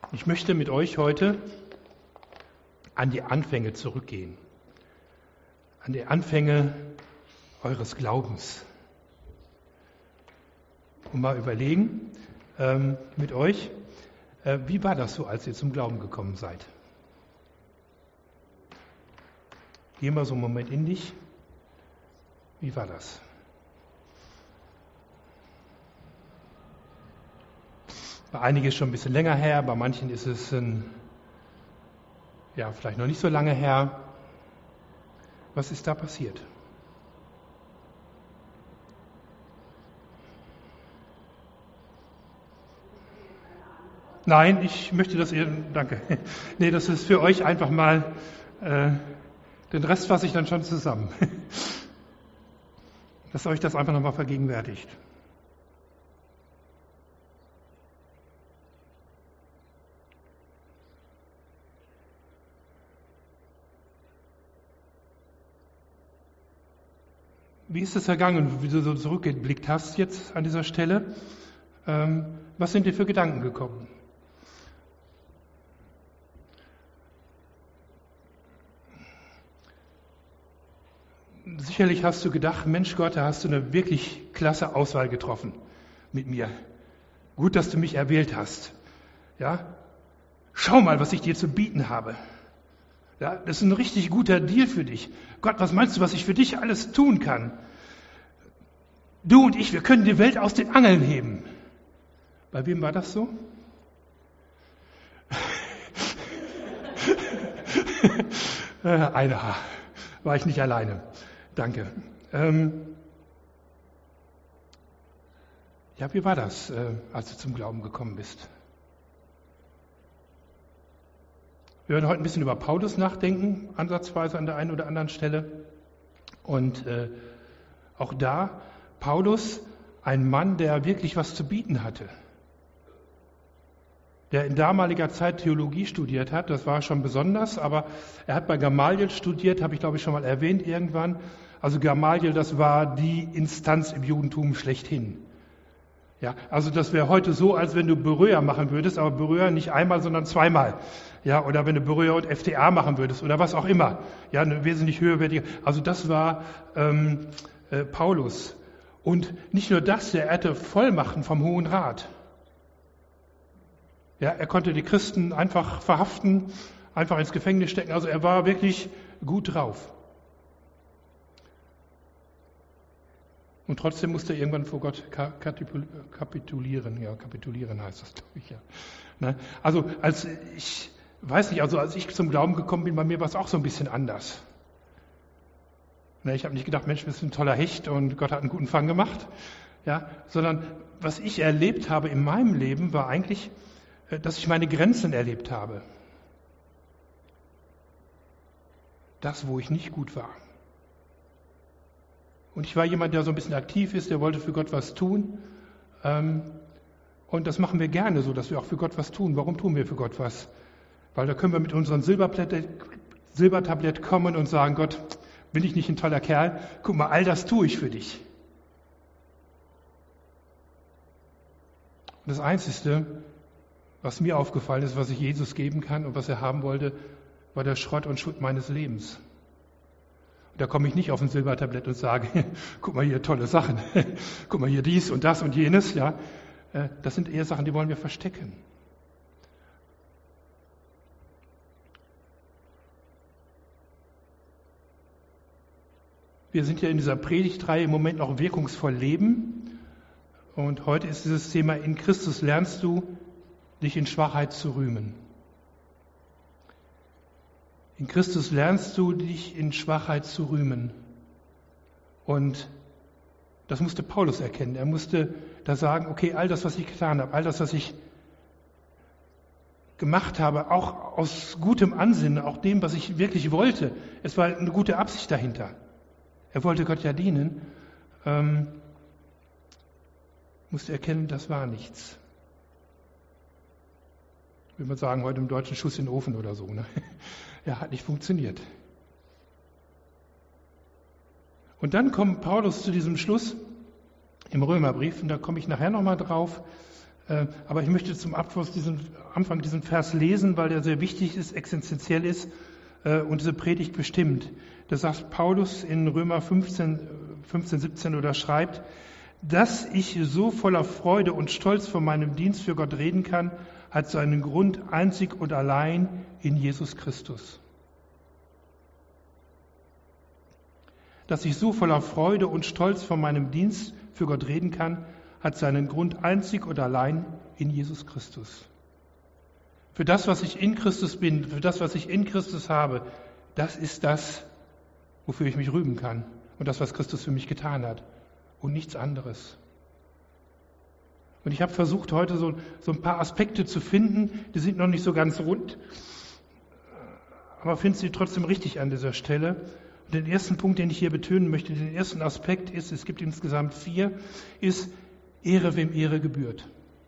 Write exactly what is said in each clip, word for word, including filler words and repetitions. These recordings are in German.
Ich möchte mit euch heute an die Anfänge zurückgehen, an die Anfänge eures Glaubens. Und mal überlegen ähm, mit euch, äh, wie war das so, als ihr zum Glauben gekommen seid? Geh mal so einen Moment in dich. Wie war das? Bei einigen ist es schon ein bisschen länger her, bei manchen ist es ein, ja, vielleicht noch nicht so lange her. Was ist da passiert? Nein, ich möchte das ihr, danke. Nee, das ist für euch einfach mal, äh, den Rest fasse ich dann schon zusammen. Dass euch das einfach nochmal vergegenwärtigt. Wie ist es ergangen, wie du so zurückgeblickt hast jetzt an dieser Stelle? Ähm, was sind dir für Gedanken gekommen? Sicherlich hast du gedacht, Mensch Gott, da hast du eine wirklich klasse Auswahl getroffen mit mir. Gut, dass du mich erwählt hast. Ja? Schau mal, was ich dir zu bieten habe. Ja, das ist ein richtig guter Deal für dich. Gott, was meinst du, was ich für dich alles tun kann? Du und ich, wir können die Welt aus den Angeln heben. Bei wem war das so? Einer. War ich nicht alleine. Danke. Ähm ja, wie war das, äh, als du zum Glauben gekommen bist? Wir werden heute ein bisschen über Paulus nachdenken, ansatzweise an der einen oder anderen Stelle. Und äh, auch da, Paulus, ein Mann, der wirklich was zu bieten hatte. Der in damaliger Zeit Theologie studiert hat, das war schon besonders, aber er hat bei Gamaliel studiert, habe ich glaube ich schon mal erwähnt irgendwann. Also Gamaliel, das war die Instanz im Judentum schlechthin. Ja, also das wäre heute so, als wenn du Beröa machen würdest, aber Beröa nicht einmal, sondern zweimal. Ja, oder wenn du Beröa und F T A machen würdest oder was auch immer. Ja, eine wesentlich höherwertige. Also das war ähm, äh, Paulus. Und nicht nur das, der hatte Vollmachten vom Hohen Rat. Ja, er konnte die Christen einfach verhaften, einfach ins Gefängnis stecken. Also er war wirklich gut drauf. Und trotzdem musste er irgendwann vor Gott kapitulieren. Ja, kapitulieren heißt das, glaube ich, ja. Ne? Also als ich, weiß nicht, also als ich zum Glauben gekommen bin, bei mir war es auch so ein bisschen anders. Ne, ich habe nicht gedacht, Mensch, du bist ein toller Hecht und Gott hat einen guten Fang gemacht. Ja, sondern was ich erlebt habe in meinem Leben, war eigentlich, dass ich meine Grenzen erlebt habe. Das, wo ich nicht gut war. Und ich war jemand, der so ein bisschen aktiv ist, der wollte für Gott was tun. Und das machen wir gerne so, dass wir auch für Gott was tun. Warum tun wir für Gott was? Weil da können wir mit unserem Silbertablett kommen und sagen, Gott, bin ich nicht ein toller Kerl? Guck mal, all das tue ich für dich. Und das Einzige, was mir aufgefallen ist, was ich Jesus geben kann und was er haben wollte, war der Schrott und Schutt meines Lebens. Da komme ich nicht auf ein Silbertablett und sage, guck mal hier, tolle Sachen, guck mal hier dies und das und jenes. Ja, das sind eher Sachen, die wollen wir verstecken. Wir sind ja in dieser Predigtreihe im Moment noch wirkungsvoll leben. Und heute ist dieses Thema, in Christus lernst du, dich in Schwachheit zu rühmen. In Christus lernst du, dich in Schwachheit zu rühmen. Und das musste Paulus erkennen. Er musste da sagen, okay, all das, was ich getan habe, all das, was ich gemacht habe, auch aus gutem Ansinnen, auch dem, was ich wirklich wollte, es war eine gute Absicht dahinter. Er wollte Gott ja dienen, ähm, musste erkennen, das war nichts. Will man sagen, heute im Deutschen Schuss in den Ofen oder so. Ne? Ja, hat nicht funktioniert. Und dann kommt Paulus zu diesem Schluss im Römerbrief, und da komme ich nachher nochmal drauf, Aber ich möchte zum Abschluss diesen, Anfang diesen Vers lesen, weil der sehr wichtig ist, existenziell ist und diese Predigt bestimmt. Das sagt Paulus in Römer fünfzehn, fünfzehn, siebzehn oder schreibt, dass ich so voller Freude und Stolz von meinem Dienst für Gott reden kann, hat seinen Grund einzig und allein in Jesus Christus. Dass ich so voller Freude und Stolz von meinem Dienst für Gott reden kann, hat seinen Grund einzig und allein in Jesus Christus. Für das, was ich in Christus bin, für das, was ich in Christus habe, das ist das, wofür ich mich rühmen kann und das, was Christus für mich getan hat und nichts anderes. Und ich habe versucht, heute so, so ein paar Aspekte zu finden, die sind noch nicht so ganz rund, aber finde sie trotzdem richtig an dieser Stelle. Und den ersten Punkt, den ich hier betonen möchte, den ersten Aspekt ist, es gibt insgesamt vier, ist Ehre, wem Ehre gebührt.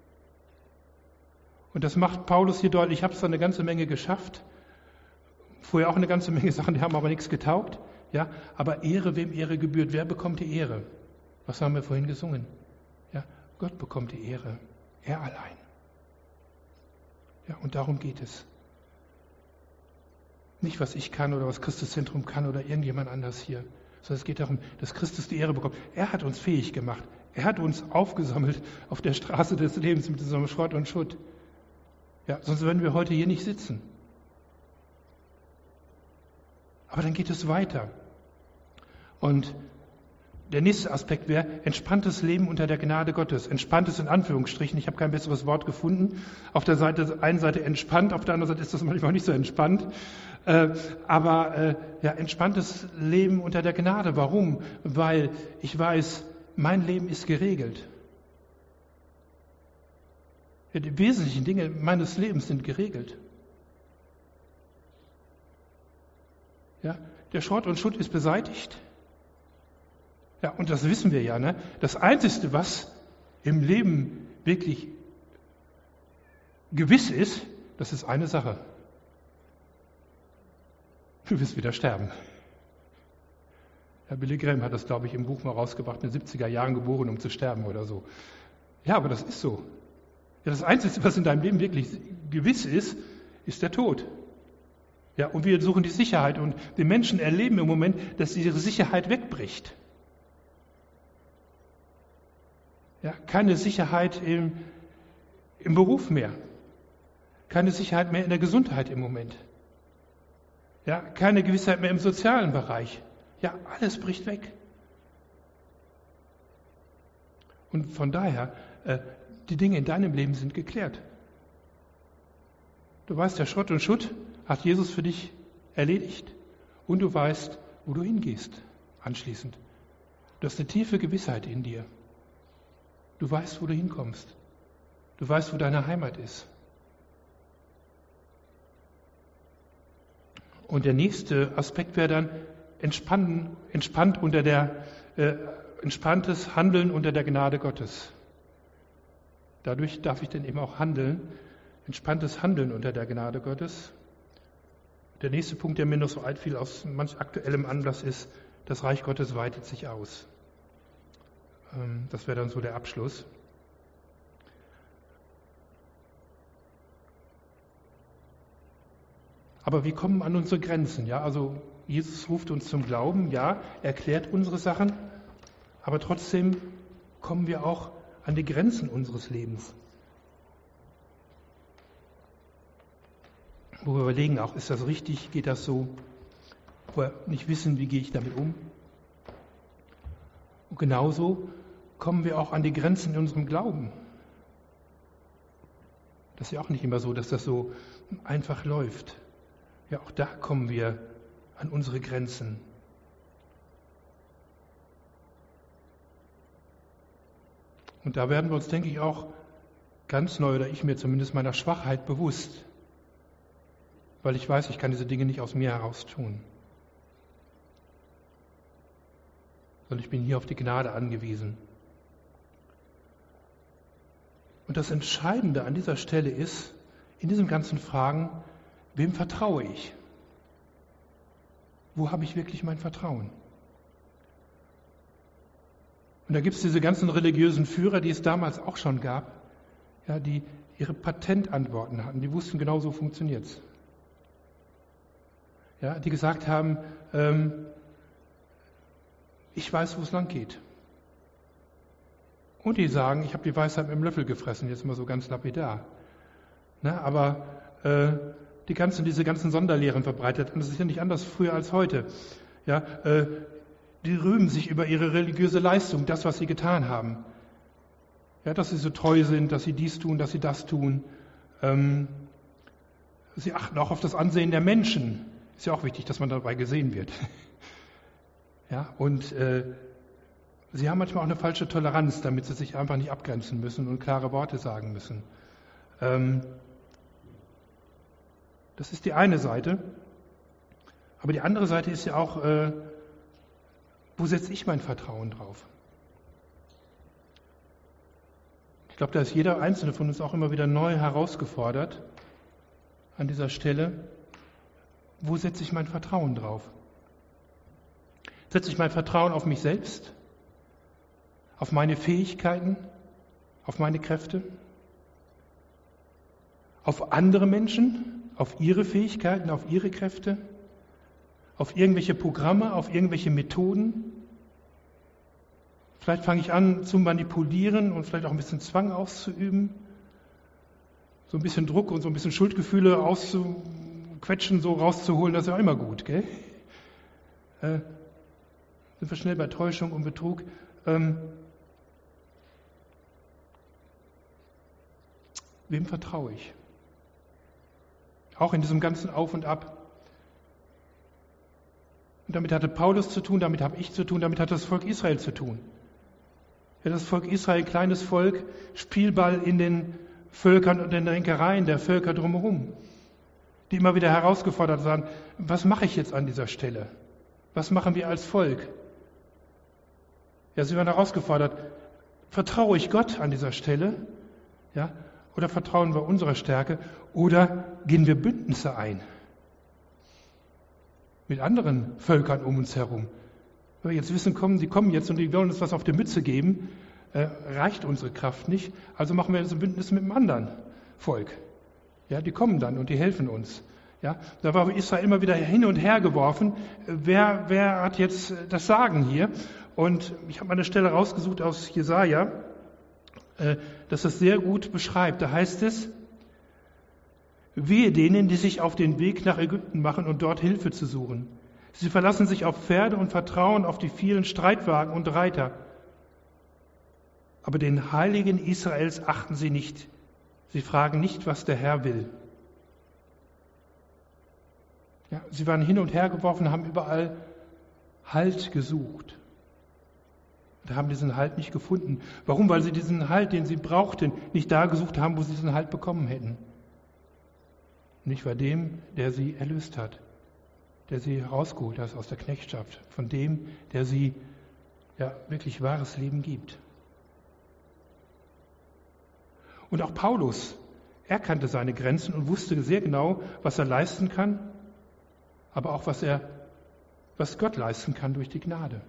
Und das macht Paulus hier deutlich. Ich habe es da eine ganze Menge geschafft. Vorher auch eine ganze Menge Sachen, die haben aber nichts getaugt. Ja, aber Ehre, wem Ehre gebührt. Wer bekommt die Ehre? Was haben wir vorhin gesungen? Ja, Gott bekommt die Ehre. Er allein. Ja, und darum geht es. Nicht, was ich kann oder was Christuszentrum kann oder irgendjemand anders hier. Sondern es geht darum, dass Christus die Ehre bekommt. Er hat uns fähig gemacht. Er hat uns aufgesammelt auf der Straße des Lebens mit unserem Schrott und Schutt. Ja, sonst würden wir heute hier nicht sitzen. Aber dann geht es weiter. Und der nächste Aspekt wäre entspanntes Leben unter der Gnade Gottes. Entspanntes in Anführungsstrichen. Ich habe kein besseres Wort gefunden. Auf der Seite, einen Seite entspannt, auf der anderen Seite ist das manchmal nicht so entspannt. Äh, aber äh, ja, entspanntes Leben unter der Gnade. Warum? Weil ich weiß, mein Leben ist geregelt. Ja, die wesentlichen Dinge meines Lebens sind geregelt. Ja, der Schrott und Schutt ist beseitigt. Ja, und das wissen wir ja, ne? Das Einzige, was im Leben wirklich gewiss ist, das ist eine Sache. Du wirst wieder sterben. Herr Billy Graham hat das, glaube ich, im Buch mal rausgebracht, in den siebziger Jahren geboren, um zu sterben oder so. Ja, aber das ist so. Ja, das Einzige, was in deinem Leben wirklich gewiss ist, ist der Tod. Ja, und wir suchen die Sicherheit und die Menschen erleben im Moment, dass ihre Sicherheit wegbricht. Ja, keine Sicherheit im, im Beruf mehr. Keine Sicherheit mehr in der Gesundheit im Moment. Ja, keine Gewissheit mehr im sozialen Bereich. Ja, alles bricht weg. Und von daher, äh, die Dinge in deinem Leben sind geklärt. Du weißt, der Schrott und Schutt hat Jesus für dich erledigt. Und du weißt, wo du hingehst anschließend. Du hast eine tiefe Gewissheit in dir. Du weißt, wo du hinkommst. Du weißt, wo deine Heimat ist. Und der nächste Aspekt wäre dann entspannen, entspannt unter der, äh, entspanntes Handeln unter der Gnade Gottes. Dadurch darf ich dann eben auch handeln, entspanntes Handeln unter der Gnade Gottes. Der nächste Punkt, der mir noch so einfiel aus manch aktuellem Anlass ist, das Reich Gottes weitet sich aus. Ähm, das wäre dann so der Abschluss. Aber wir kommen an unsere Grenzen, ja. Also Jesus ruft uns zum Glauben, ja, erklärt unsere Sachen, aber trotzdem kommen wir auch an die Grenzen unseres Lebens. Wo wir überlegen auch, ist das richtig, geht das so? Wo wir nicht wissen, wie gehe ich damit um? Und genauso kommen wir auch an die Grenzen in unserem Glauben. Das ist ja auch nicht immer so, dass das so einfach läuft. Ja, auch da kommen wir an unsere Grenzen. Und da werden wir uns, denke ich, auch ganz neu, oder ich mir zumindest, meiner Schwachheit bewusst. Weil ich weiß, ich kann diese Dinge nicht aus mir heraus tun. Sondern ich bin hier auf die Gnade angewiesen. Und das Entscheidende an dieser Stelle ist, in diesen ganzen Fragen, wem vertraue ich? Wo habe ich wirklich mein Vertrauen? Und da gibt es diese ganzen religiösen Führer, die es damals auch schon gab, ja, die ihre Patentantworten hatten, die wussten genau, so funktioniert es. Ja, die gesagt haben, ähm, ich weiß, wo es lang geht. Und die sagen, ich habe die Weisheit mit dem Löffel gefressen, jetzt mal so ganz lapidar. Na, aber äh, die ganzen, diese ganzen Sonderlehren verbreitet, und das ist ja nicht anders früher als heute. Ja, äh, die rühmen sich über ihre religiöse Leistung, das, was sie getan haben. Ja, dass sie so treu sind, dass sie dies tun, dass sie das tun. Ähm, sie achten auch auf das Ansehen der Menschen. Ist ja auch wichtig, dass man dabei gesehen wird. Ja, und äh, sie haben manchmal auch eine falsche Toleranz, damit sie sich einfach nicht abgrenzen müssen und klare Worte sagen müssen. Ähm, das ist die eine Seite. Aber die andere Seite ist ja auch, äh, wo setze ich mein Vertrauen drauf? Ich glaube, da ist jeder Einzelne von uns auch immer wieder neu herausgefordert an dieser Stelle. Wo setze ich mein Vertrauen drauf? Setze ich mein Vertrauen auf mich selbst? Auf meine Fähigkeiten? Auf meine Kräfte? Auf andere Menschen? Auf ihre Fähigkeiten? Auf ihre Kräfte? Auf irgendwelche Programme? Auf irgendwelche Methoden? Vielleicht fange ich an zu manipulieren und vielleicht auch ein bisschen Zwang auszuüben. So ein bisschen Druck und so ein bisschen Schuldgefühle auszuquetschen, so rauszuholen, das ist ja auch immer gut, gell? Äh, sind wir schnell bei Täuschung und Betrug. Ähm, wem vertraue ich? Auch in diesem ganzen Auf und Ab. Und damit hatte Paulus zu tun, damit habe ich zu tun, damit hat das Volk Israel zu tun. Ja, das Volk Israel, kleines Volk, Spielball in den Völkern und in den Ränkereien der Völker drumherum, die immer wieder herausgefordert waren, was mache ich jetzt an dieser Stelle? Was machen wir als Volk? Ja, sie waren herausgefordert, vertraue ich Gott an dieser Stelle? Ja, oder vertrauen wir unserer Stärke? Oder gehen wir Bündnisse ein mit anderen Völkern um uns herum? Wenn wir jetzt wissen, kommen, die kommen jetzt und die wollen uns was auf die Mütze geben, äh, reicht unsere Kraft nicht. Also machen wir jetzt ein Bündnis mit einem anderen Volk. Ja, die kommen dann und die helfen uns. Ja, da war Israel immer wieder hin und her geworfen. Wer, wer hat jetzt das Sagen hier? Und ich habe mal eine Stelle rausgesucht aus Jesaja, äh, das das sehr gut beschreibt. Da heißt es: Wehe denen, die sich auf den Weg nach Ägypten machen und dort Hilfe zu suchen. Sie verlassen sich auf Pferde und vertrauen auf die vielen Streitwagen und Reiter. Aber den Heiligen Israels achten sie nicht. Sie fragen nicht, was der Herr will. Ja, sie waren hin und her geworfen, haben überall Halt gesucht. Und haben diesen Halt nicht gefunden. Warum? Weil sie diesen Halt, den sie brauchten, nicht da gesucht haben, wo sie diesen Halt bekommen hätten. Nicht bei dem, der sie erlöst hat, der sie herausgeholt hat aus der Knechtschaft, von dem, der sie ja wirklich wahres Leben gibt. Und auch Paulus, er kannte seine Grenzen und wusste sehr genau, was er leisten kann, aber auch was er, was Gott leisten kann durch die Gnade.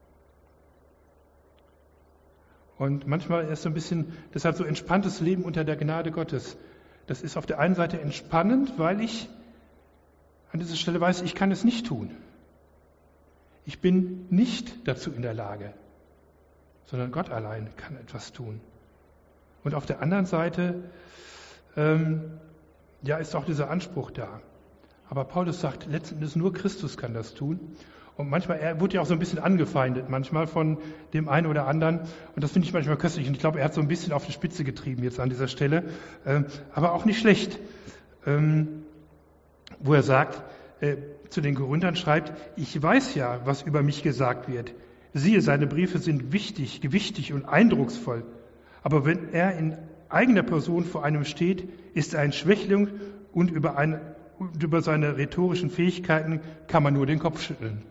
Und manchmal ist so ein bisschen, deshalb so entspanntes Leben unter der Gnade Gottes. Das ist auf der einen Seite entspannend, weil ich an dieser Stelle weiß, ich kann es nicht tun. Ich bin nicht dazu in der Lage, sondern Gott allein kann etwas tun. Und auf der anderen Seite ähm, ja, ist auch dieser Anspruch da. Aber Paulus sagt, letztendlich nur Christus kann das tun. Und manchmal, er wurde ja auch so ein bisschen angefeindet, manchmal von dem einen oder anderen. Und das finde ich manchmal köstlich. Und ich glaube, er hat so ein bisschen auf die Spitze getrieben jetzt an dieser Stelle. Ähm, aber auch nicht schlecht. Ähm, wo er sagt, äh, zu den Korinthern schreibt, ich weiß ja, was über mich gesagt wird. Siehe, seine Briefe sind wichtig, gewichtig und eindrucksvoll. Aber wenn er in eigener Person vor einem steht, ist er ein Schwächling und über, eine, und über seine rhetorischen Fähigkeiten kann man nur den Kopf schütteln.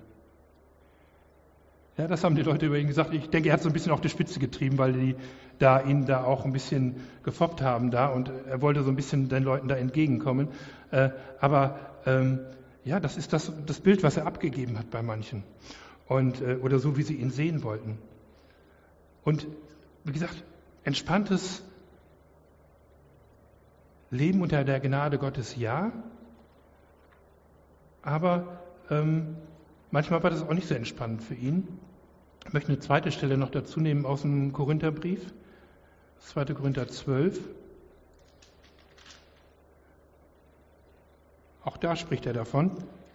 Ja, das haben die Leute über ihn gesagt. Ich denke, er hat so ein bisschen auf die Spitze getrieben, weil die da ihn da auch ein bisschen gefoppt haben da und er wollte so ein bisschen den Leuten da entgegenkommen. Äh, aber ähm, ja, das ist das, das Bild, was er abgegeben hat bei manchen und äh, oder so, wie sie ihn sehen wollten. Und wie gesagt, entspanntes Leben unter der Gnade Gottes, ja, aber ähm, manchmal war das auch nicht so entspannend für ihn. Ich möchte eine zweite Stelle noch dazu nehmen aus dem Korintherbrief, zweiter Korinther zwölf. Auch da spricht er davon.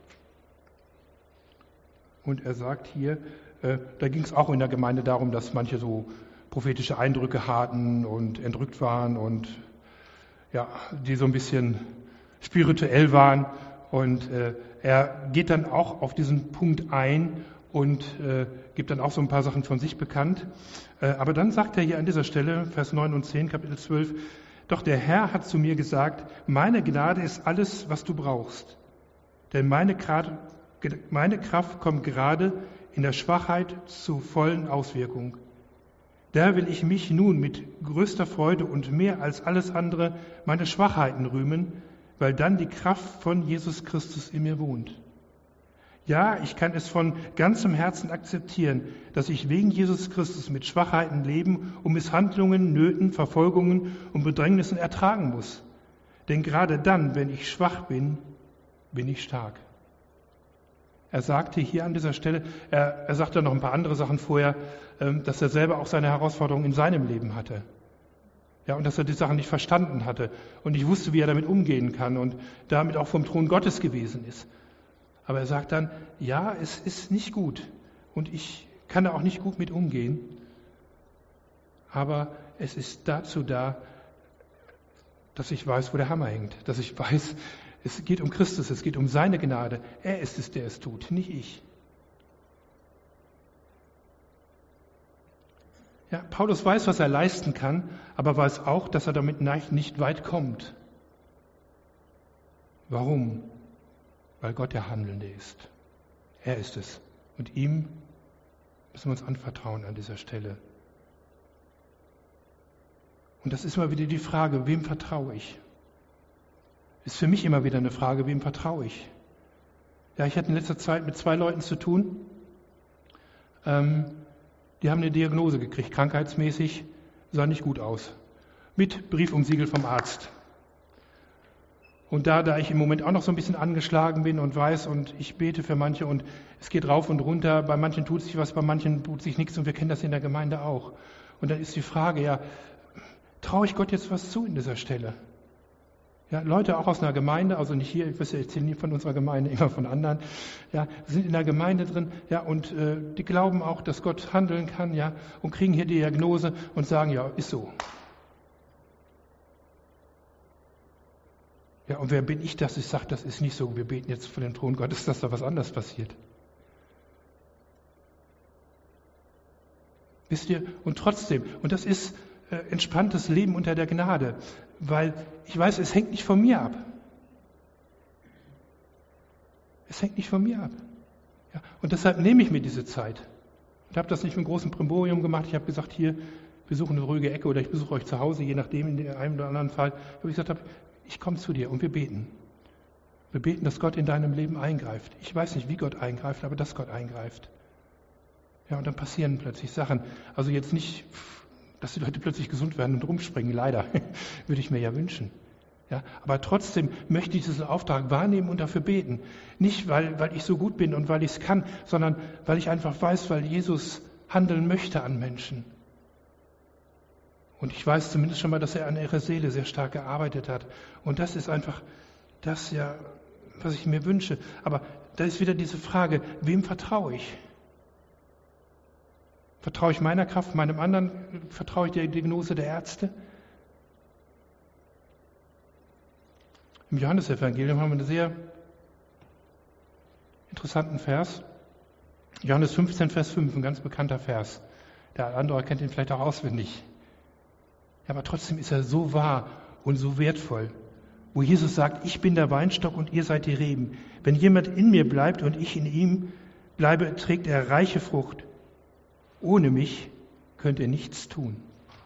Und er sagt hier, äh, da ging es auch in der Gemeinde darum, dass manche so prophetische Eindrücke hatten und entrückt waren und ja, die so ein bisschen spirituell waren. Und äh, er geht dann auch auf diesen Punkt ein und äh, gibt dann auch so ein paar Sachen von sich bekannt. Äh, aber dann sagt er hier an dieser Stelle, Vers neun und zehn, Kapitel zwölf, doch der Herr hat zu mir gesagt, meine Gnade ist alles, was du brauchst. Denn meine, grad, meine Kraft kommt gerade in der Schwachheit zu vollen Auswirkung. Da will ich mich nun mit größter Freude und mehr als alles andere meine Schwachheiten rühmen, weil dann die Kraft von Jesus Christus in mir wohnt. Ja, ich kann es von ganzem Herzen akzeptieren, dass ich wegen Jesus Christus mit Schwachheiten leben und Misshandlungen, Nöten, Verfolgungen und Bedrängnissen ertragen muss. Denn gerade dann, wenn ich schwach bin, bin ich stark. Er sagte hier an dieser Stelle, er, er sagte noch ein paar andere Sachen vorher, dass er selber auch seine Herausforderungen in seinem Leben hatte. Ja, und dass er die Sachen nicht verstanden hatte und nicht wusste, wie er damit umgehen kann und damit auch vom Thron Gottes gewesen ist. Aber er sagt dann, ja, es ist nicht gut und ich kann da auch nicht gut mit umgehen, aber es ist dazu da, dass ich weiß, wo der Hammer hängt, dass ich weiß, es geht um Christus, es geht um seine Gnade. Er ist es, der es tut, nicht ich. Ja, Paulus weiß, was er leisten kann, aber weiß auch, dass er damit nicht weit kommt. Warum? Weil Gott der Handelnde ist. Er ist es. Und ihm müssen wir uns anvertrauen an dieser Stelle. Und das ist immer wieder die Frage, wem vertraue ich? Ist für mich immer wieder eine Frage, wem vertraue ich? Ja, ich hatte in letzter Zeit mit zwei Leuten zu tun. Ähm, die haben eine Diagnose gekriegt, krankheitsmäßig, sah nicht gut aus. Mit Brief und Siegel vom Arzt. Und da, da ich im Moment auch noch so ein bisschen angeschlagen bin und weiß und ich bete für manche und es geht rauf und runter, bei manchen tut sich was, bei manchen tut sich nichts und wir kennen das in der Gemeinde auch. Und dann ist die Frage, ja, traue ich Gott jetzt was zu in dieser Stelle? Ja, Leute auch aus einer Gemeinde, also nicht hier, ich weiß ja, ich erzähle nie von unserer Gemeinde, immer von anderen, ja, sind in der Gemeinde drin, ja, und äh, die glauben auch, dass Gott handeln kann, ja, und kriegen hier die Diagnose und sagen, ja, ist so. Ja, und wer bin ich, dass ich sage, das ist nicht so, wir beten jetzt vor dem Thron Gottes, dass da was anderes passiert. Wisst ihr, und trotzdem, und das ist äh, entspanntes Leben unter der Gnade, weil ich weiß, es hängt nicht von mir ab. Es hängt nicht von mir ab. Ja, und deshalb nehme ich mir diese Zeit. Ich habe das nicht mit einem großen Primborium gemacht. Ich habe gesagt, hier, wir suchen eine ruhige Ecke oder ich besuche euch zu Hause, je nachdem, in dem einen oder anderen Fall. Wo ich gesagt habe, ich komme zu dir und wir beten. Wir beten, dass Gott in deinem Leben eingreift. Ich weiß nicht, wie Gott eingreift, aber dass Gott eingreift. Ja, und dann passieren plötzlich Sachen. Also jetzt nicht, dass die Leute plötzlich gesund werden und rumspringen, leider. Würde ich mir ja wünschen. Ja, aber trotzdem möchte ich diesen Auftrag wahrnehmen und dafür beten. Nicht, weil, weil ich so gut bin und weil ich es kann, sondern weil ich einfach weiß, weil Jesus handeln möchte an Menschen. Und ich weiß zumindest schon mal, dass er an ihrer Seele sehr stark gearbeitet hat. Und das ist einfach das, ja, was ich mir wünsche. Aber da ist wieder diese Frage, wem vertraue ich? Vertraue ich meiner Kraft, meinem anderen? Vertraue ich der Diagnose der Ärzte? Im Johannesevangelium haben wir einen sehr interessanten Vers. Johannes fünfzehn, Vers fünf, ein ganz bekannter Vers. Der andere kennt ihn vielleicht auch auswendig. Ja, aber trotzdem ist er so wahr und so wertvoll. Wo Jesus sagt, ich bin der Weinstock und ihr seid die Reben. Wenn jemand in mir bleibt und ich in ihm bleibe, trägt er reiche Frucht. Ohne mich könnt ihr nichts tun.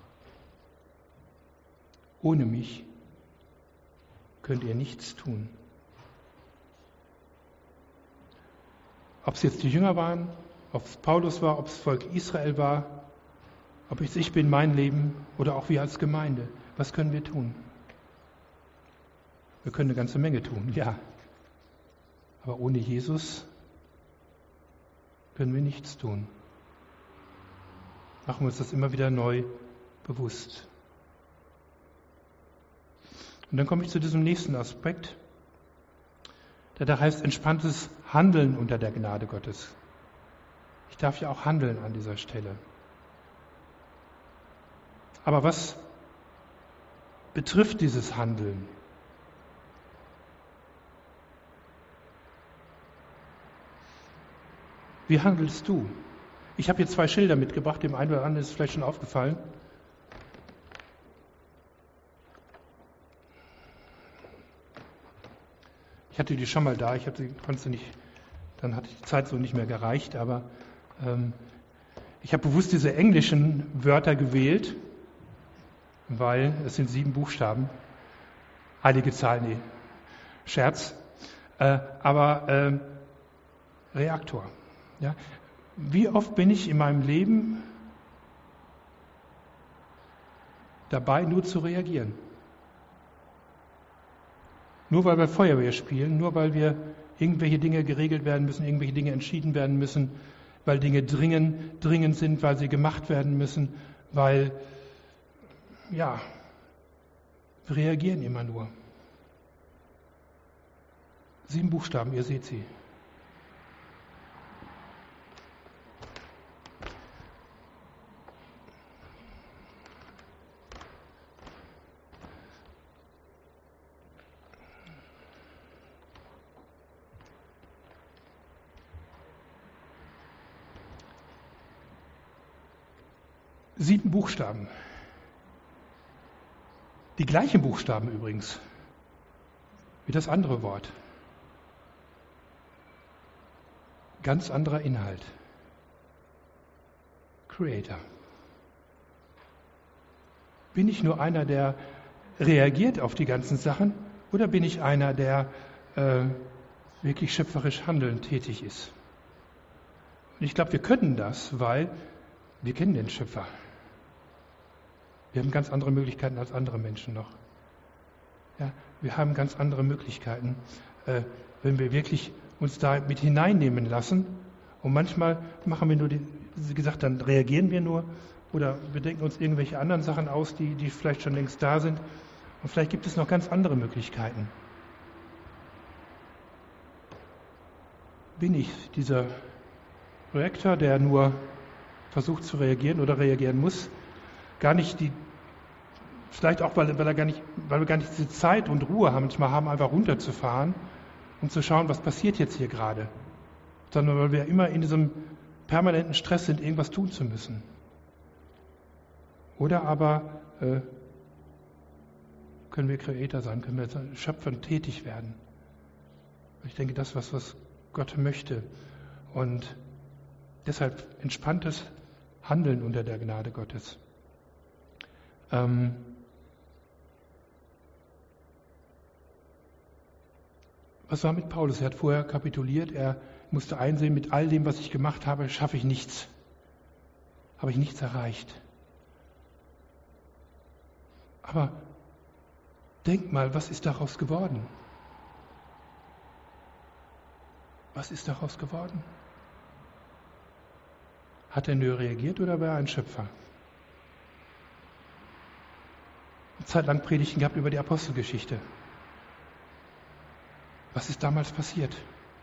Ohne mich könnt ihr nichts tun. Ob es jetzt die Jünger waren, ob es Paulus war, ob es Volk Israel war, ob es ich bin, mein Leben oder auch wir als Gemeinde. Was können wir tun? Wir können eine ganze Menge tun, ja. Aber ohne Jesus können wir nichts tun. Machen wir uns das immer wieder neu bewusst. Und dann komme ich zu diesem nächsten Aspekt, der da heißt entspanntes Handeln unter der Gnade Gottes. Ich darf ja auch handeln an dieser Stelle. Aber was betrifft dieses Handeln? Wie handelst du? Ich habe hier zwei Schilder mitgebracht, dem einen oder anderen ist es vielleicht schon aufgefallen. Ich hatte die schon mal da, ich hatte, konnte sie nicht, dann hatte die Zeit so nicht mehr gereicht, aber ähm, ich habe bewusst diese englischen Wörter gewählt, weil es sind sieben Buchstaben. Heilige Zahl, nee, Scherz. Äh, aber äh, Reaktor. Ja? Wie oft bin ich in meinem Leben dabei, nur zu reagieren? Nur weil wir Feuerwehr spielen, nur weil wir irgendwelche Dinge geregelt werden müssen, irgendwelche Dinge entschieden werden müssen, weil Dinge dringend, dringend sind, weil sie gemacht werden müssen, weil, ja, wir reagieren immer nur. Sieben Buchstaben, ihr seht sie. Sieben Buchstaben. Die gleichen Buchstaben übrigens wie das andere Wort. Ganz anderer Inhalt. Creator. Bin ich nur einer, der reagiert auf die ganzen Sachen, oder bin ich einer, der äh, wirklich schöpferisch handelnd tätig ist? Und ich glaube, wir können das, weil wir kennen den Schöpfer. Wir haben ganz andere Möglichkeiten als andere Menschen noch. Ja, wir haben ganz andere Möglichkeiten, äh, wenn wir wirklich uns da mit hineinnehmen lassen. Und manchmal machen wir nur, die, wie gesagt, dann reagieren wir nur oder wir denken uns irgendwelche anderen Sachen aus, die, die vielleicht schon längst da sind. Und vielleicht gibt es noch ganz andere Möglichkeiten. Bin ich dieser Reaktor, der nur versucht zu reagieren oder reagieren muss? Gar nicht die, vielleicht auch, weil, weil, er gar nicht, weil wir gar nicht diese Zeit und Ruhe haben, manchmal haben, einfach runterzufahren und zu schauen, was passiert jetzt hier gerade. Sondern weil wir immer in diesem permanenten Stress sind, irgendwas tun zu müssen. Oder aber äh, können wir Creator sein, können wir schöpfend tätig werden. Ich denke, das ist was, was Gott möchte. Und deshalb entspanntes Handeln unter der Gnade Gottes. Ähm, was war mit Paulus? Er hat vorher kapituliert, er musste einsehen, mit all dem, was ich gemacht habe, schaffe ich nichts. Habe ich nichts erreicht. Aber denk mal, was ist daraus geworden? Was ist daraus geworden? Hat er nur reagiert oder war er ein Schöpfer? Eine Zeit lang Predigten gehabt über die Apostelgeschichte. Was ist damals passiert?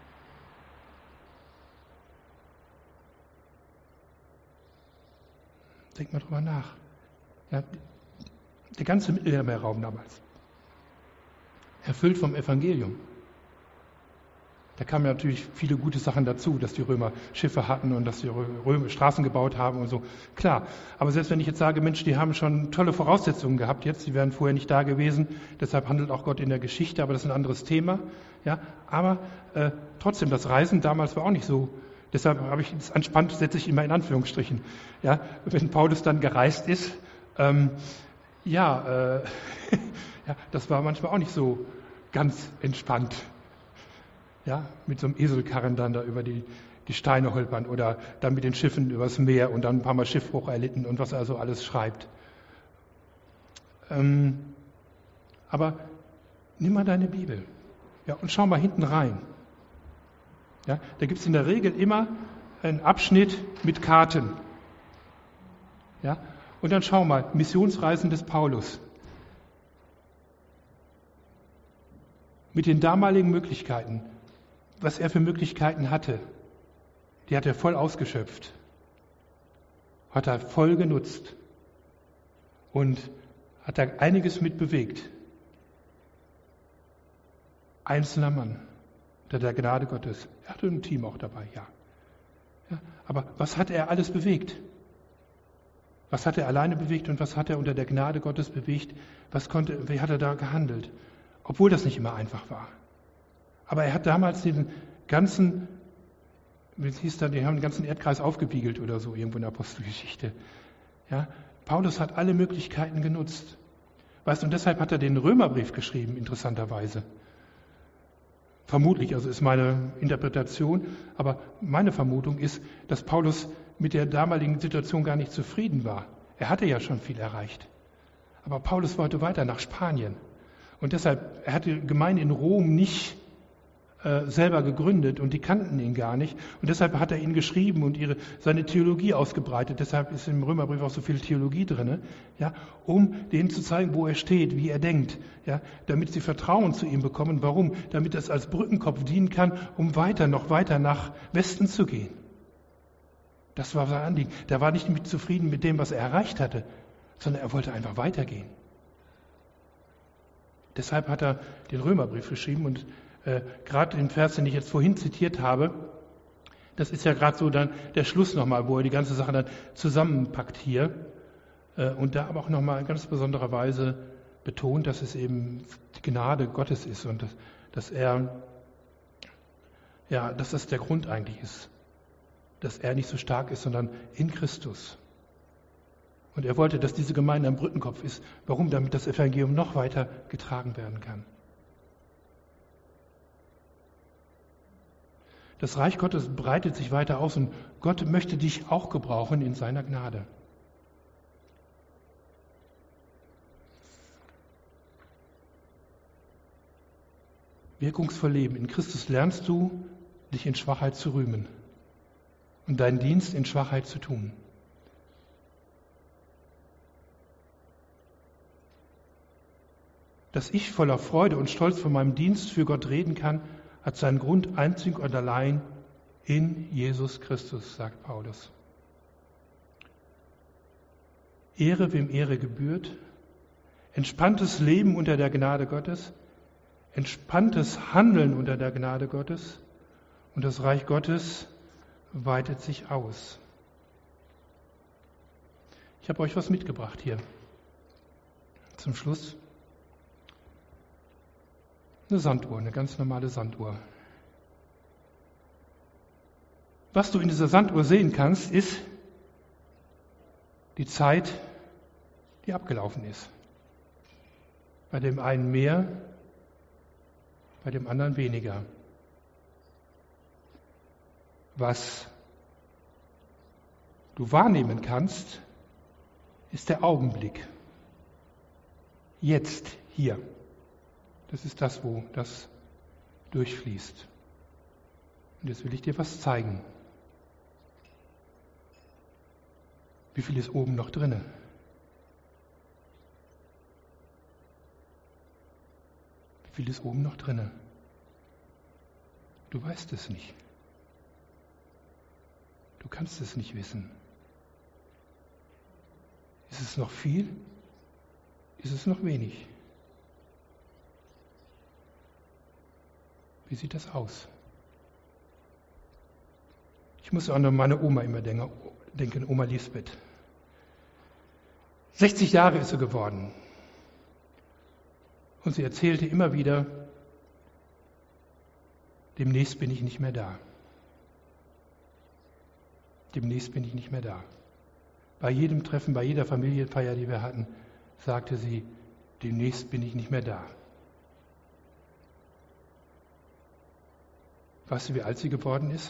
Denk mal drüber nach. Ja, der ganze Mittelmeerraum damals, erfüllt vom Evangelium. Da kamen ja natürlich viele gute Sachen dazu, dass die Römer Schiffe hatten und dass die Römer Straßen gebaut haben und so. Klar, aber selbst wenn ich jetzt sage, Mensch, die haben schon tolle Voraussetzungen gehabt jetzt, die wären vorher nicht da gewesen, deshalb handelt auch Gott in der Geschichte, aber das ist ein anderes Thema. Ja, aber äh, trotzdem, das Reisen damals war auch nicht so. Deshalb habe ich es entspannt, setze ich immer in Anführungsstrichen. Ja, wenn Paulus dann gereist ist, ähm, ja, äh, ja, das war manchmal auch nicht so ganz entspannt. Ja, mit so einem Eselkarren dann da über die, die Steine holpern oder dann mit den Schiffen übers Meer und dann ein paar Mal Schiffbruch erlitten und was er so alles schreibt. Ähm, aber Nimm mal deine Bibel, ja, und schau mal hinten rein. Ja, da gibt es in der Regel immer einen Abschnitt mit Karten. Ja, und dann schau mal, Missionsreisen des Paulus. Mit den damaligen Möglichkeiten, was er für Möglichkeiten hatte, die hat er voll ausgeschöpft. Hat er voll genutzt. Und hat da einiges mit bewegt. Einzelner Mann, unter der Gnade Gottes. Er hatte ein Team auch dabei, ja. ja. Aber was hat er alles bewegt? Was hat er alleine bewegt und was hat er unter der Gnade Gottes bewegt? Was konnte, wie hat er da gehandelt? Obwohl das nicht immer einfach war. Aber er hat damals den ganzen, wie hieß das, die haben den ganzen Erdkreis aufgewiegelt oder so, irgendwo in der Apostelgeschichte. Ja. Paulus hat alle Möglichkeiten genutzt. Weißt du, und deshalb hat er den Römerbrief geschrieben, interessanterweise. Vermutlich, also ist meine Interpretation, aber meine Vermutung ist, dass Paulus mit der damaligen Situation gar nicht zufrieden war. Er hatte ja schon viel erreicht. Aber Paulus wollte weiter nach Spanien. Und deshalb, er hatte die Gemeinde in Rom nicht äh, selber gegründet und die kannten ihn gar nicht. Und deshalb hat er ihnen geschrieben und ihre, seine Theologie ausgebreitet. Deshalb ist im Römerbrief auch so viel Theologie drin, ja, um denen zu zeigen, wo er steht, wie er denkt, ja, damit sie Vertrauen zu ihm bekommen. Warum? Damit das als Brückenkopf dienen kann, um weiter, noch weiter nach Westen zu gehen. Das war sein Anliegen. Der war nicht mit zufrieden mit dem, was er erreicht hatte, sondern er wollte einfach weitergehen. Deshalb hat er den Römerbrief geschrieben und äh, gerade den Vers, den ich jetzt vorhin zitiert habe, das ist ja gerade so dann der Schluss nochmal, wo er die ganze Sache dann zusammenpackt hier äh, und da aber auch nochmal in ganz besonderer Weise betont, dass es eben die Gnade Gottes ist und dass, dass er, ja, dass das der Grund eigentlich ist, dass er nicht so stark ist, sondern in Christus. Und er wollte, dass diese Gemeinde ein Brückenkopf ist. Warum? Damit das Evangelium noch weiter getragen werden kann. Das Reich Gottes breitet sich weiter aus und Gott möchte dich auch gebrauchen in seiner Gnade. Wirkungsvoll leben. In Christus lernst du, dich in Schwachheit zu rühmen und deinen Dienst in Schwachheit zu tun. Dass ich voller Freude und Stolz von meinem Dienst für Gott reden kann, hat seinen Grund einzig und allein in Jesus Christus, sagt Paulus. Ehre, wem Ehre gebührt, entspanntes Leben unter der Gnade Gottes, entspanntes Handeln unter der Gnade Gottes und das Reich Gottes weitet sich aus. Ich habe euch was mitgebracht hier zum Schluss. Eine Sanduhr, eine ganz normale Sanduhr. Was du in dieser Sanduhr sehen kannst, ist die Zeit, die abgelaufen ist. Bei dem einen mehr, bei dem anderen weniger. Was du wahrnehmen kannst, ist der Augenblick. Jetzt, hier. Das ist das, wo das durchfließt. Und jetzt will ich dir was zeigen. Wie viel ist oben noch drinne? Wie viel ist oben noch drinne? Du weißt es nicht. Du kannst es nicht wissen. Ist es noch viel? Ist es noch wenig? Wie sieht das aus? Ich muss an meine Oma immer denken, Oma Lisbeth. sechzig Jahre ist sie geworden. Und sie erzählte immer wieder, demnächst bin ich nicht mehr da. Demnächst bin ich nicht mehr da. Bei jedem Treffen, bei jeder Familienfeier, die wir hatten, sagte sie, demnächst bin ich nicht mehr da. Weißt du, wie alt sie geworden ist?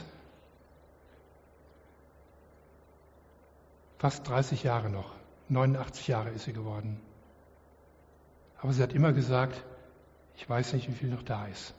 Fast dreißig Jahre noch. neunundachtzig Jahre ist sie geworden. Aber sie hat immer gesagt, Ich weiß nicht, wie viel noch da ist.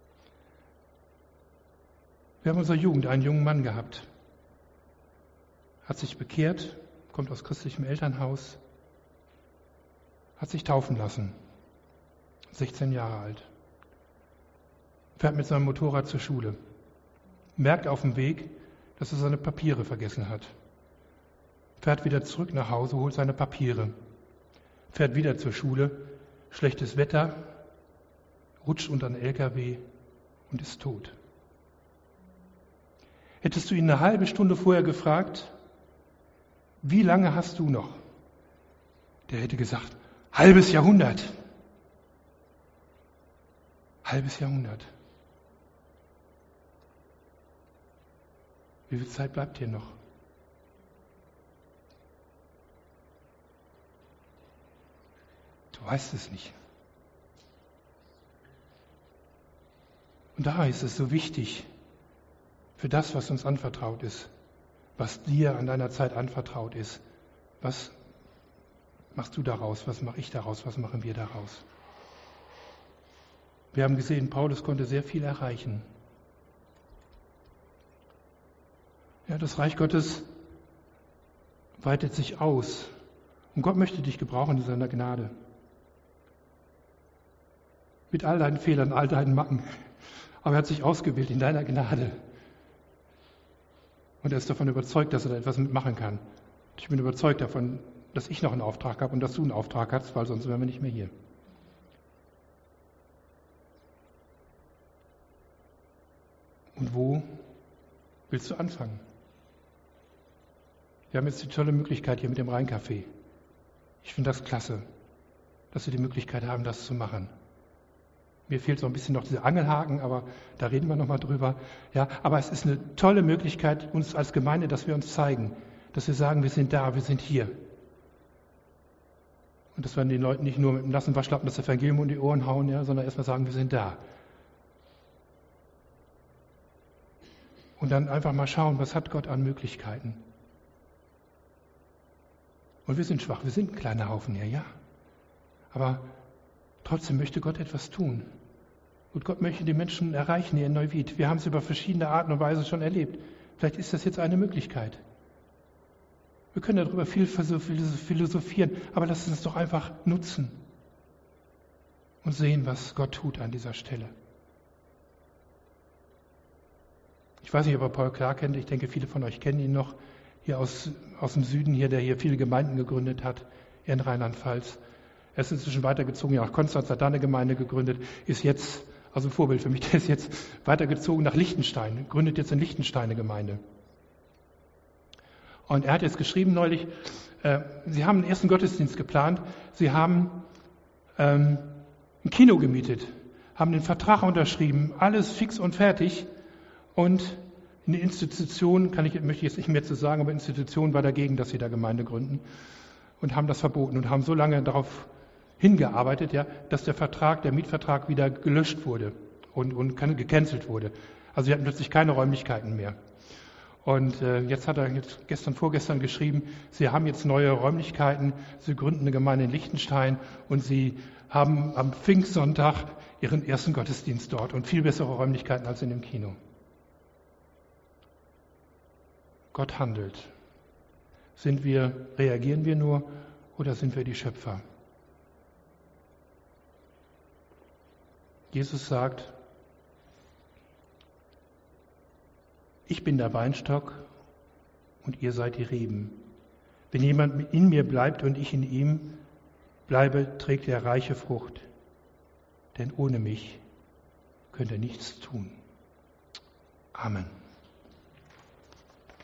Wir haben in unserer Jugend einen jungen Mann gehabt. Hat sich bekehrt, kommt aus christlichem Elternhaus, hat sich taufen lassen, sechzehn Jahre alt, fährt mit seinem Motorrad zur Schule, merkt auf dem Weg, dass er seine Papiere vergessen hat, fährt wieder zurück nach Hause, holt seine Papiere, fährt wieder zur Schule, schlechtes Wetter, rutscht unter einen L K W und ist tot. Hättest du ihn eine halbe Stunde vorher gefragt, wie lange hast du noch? Der hätte gesagt, halbes Jahrhundert. Halbes Jahrhundert. Wie viel Zeit bleibt hier noch? Du weißt es nicht. Und da ist es so wichtig, für das, was uns anvertraut ist, was dir an deiner Zeit anvertraut ist, was machst du daraus, was mache ich daraus, was machen wir daraus? Wir haben gesehen, Paulus konnte sehr viel erreichen. Ja, das Reich Gottes weitet sich aus und Gott möchte dich gebrauchen in seiner Gnade. Mit all deinen Fehlern, all deinen Macken. Aber er hat sich ausgewählt in deiner Gnade. Und er ist davon überzeugt, dass er da etwas mitmachen kann. Ich bin überzeugt davon, dass ich noch einen Auftrag habe und dass du einen Auftrag hast, weil sonst wären wir nicht mehr hier. Und wo willst du anfangen? Wir haben jetzt die tolle Möglichkeit hier mit dem Rheincafé. Ich finde das klasse, dass wir die Möglichkeit haben, das zu machen. Mir fehlt so ein bisschen noch dieser Angelhaken, aber da reden wir nochmal drüber. Ja, aber es ist eine tolle Möglichkeit, uns als Gemeinde, dass wir uns zeigen, dass wir sagen, wir sind da, wir sind hier. Und dass wir den Leuten nicht nur mit dem nassen Waschlappen das Evangelium um die Ohren hauen, ja, sondern erstmal sagen, wir sind da. Und dann einfach mal schauen, was hat Gott an Möglichkeiten. Und wir sind schwach, wir sind ein kleiner Haufen, ja, ja. Aber trotzdem möchte Gott etwas tun. Und Gott möchte die Menschen erreichen hier in Neuwied. Wir haben es über verschiedene Arten und Weisen schon erlebt. Vielleicht ist das jetzt eine Möglichkeit. Wir können darüber viel philosophieren, aber lasst uns doch einfach nutzen und sehen, was Gott tut an dieser Stelle. Ich weiß nicht, ob ihr Paul Clark kennt. Ich denke, viele von euch kennen ihn noch. Hier aus, aus dem Süden, hier, der hier viele Gemeinden gegründet hat, in Rheinland-Pfalz. Er ist inzwischen weitergezogen, ja, nach Konstanz, hat da eine Gemeinde gegründet, ist jetzt, also ein Vorbild für mich, der ist jetzt weitergezogen nach Liechtenstein, gründet jetzt in Liechtenstein eine Gemeinde. Und er hat jetzt geschrieben neulich, äh, sie haben den ersten Gottesdienst geplant, sie haben ähm, ein Kino gemietet, haben den Vertrag unterschrieben, alles fix und fertig und eine Institution, kann ich, möchte ich jetzt nicht mehr zu sagen, aber Institution war dagegen, dass sie da Gemeinde gründen und haben das verboten und haben so lange darauf hingearbeitet, ja, dass der Vertrag, der Mietvertrag wieder gelöscht wurde und, und gecancelt wurde. Also sie hatten plötzlich keine Räumlichkeiten mehr. Und äh, jetzt hat er jetzt gestern, vorgestern geschrieben, sie haben jetzt neue Räumlichkeiten, sie gründen eine Gemeinde in Liechtenstein und sie haben am Pfingstsonntag ihren ersten Gottesdienst dort und viel bessere Räumlichkeiten als in dem Kino. Gott handelt. Sind wir, reagieren wir nur oder sind wir die Schöpfer? Jesus sagt, ich bin der Weinstock und ihr seid die Reben. Wenn jemand in mir bleibt und ich in ihm bleibe, trägt er reiche Frucht. Denn ohne mich könnt ihr nichts tun. Amen.